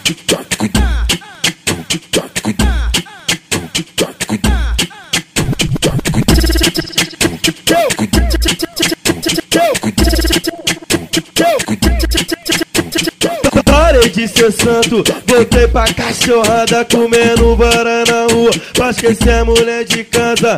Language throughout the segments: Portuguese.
Parei de ser santo, voltei pra cachorrada, comendo vara na rua, pra esquecer a mulher de casa.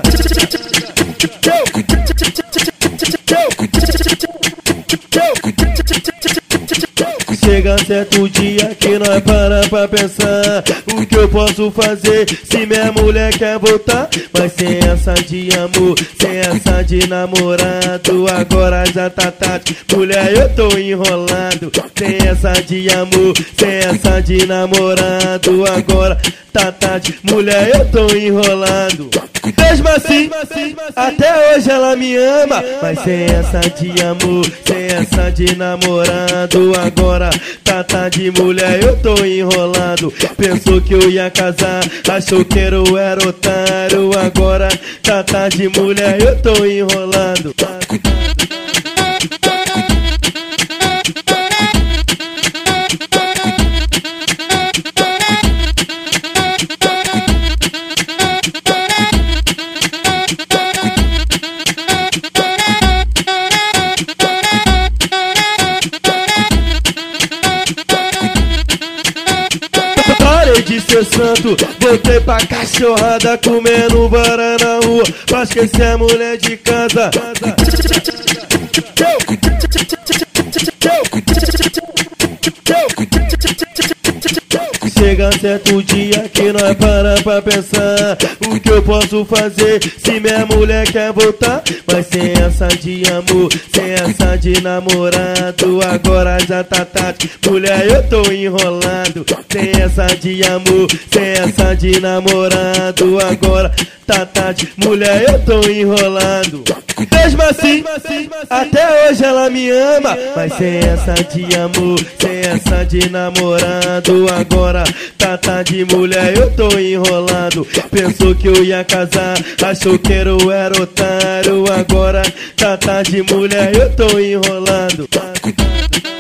Chega certo dia que nós para pra pensar o que eu posso fazer se minha mulher quer voltar. Mas sem essa de amor, sem essa de namorado, agora já tá tarde, mulher eu tô enrolado. Sem essa de amor, sem essa de namorado, agora tá tarde, mulher eu tô enrolado. Mesmo assim, até hoje ela me ama, mas sem essa de amor, sem essa de namorado, agora tá tarde, mulher eu tô enrolado. Pensou que eu ia casar, achou que eu era otário, agora tá tarde, mulher eu tô enrolado. Parei de ser santo, voltei pra cachorrada, comendo vara na rua, pra esquecer a mulher de casa. Chega certo dia que nós para pra pensar o que eu posso fazer se minha mulher quer voltar. Mas sem essa de amor, sem essa de namorado, agora já tá tarde, mulher eu tô enrolado. Sem essa de amor, sem essa de namorado, agora tá tarde, mulher eu tô enrolado. Mesmo assim, até hoje ela me ama, mas sem essa de amor, sem essa de namorado, agora tá tarde, mulher eu tô enrolado. Pensou que eu ia casar, achou que eu era otário, agora tá tarde, mulher eu tô enrolado.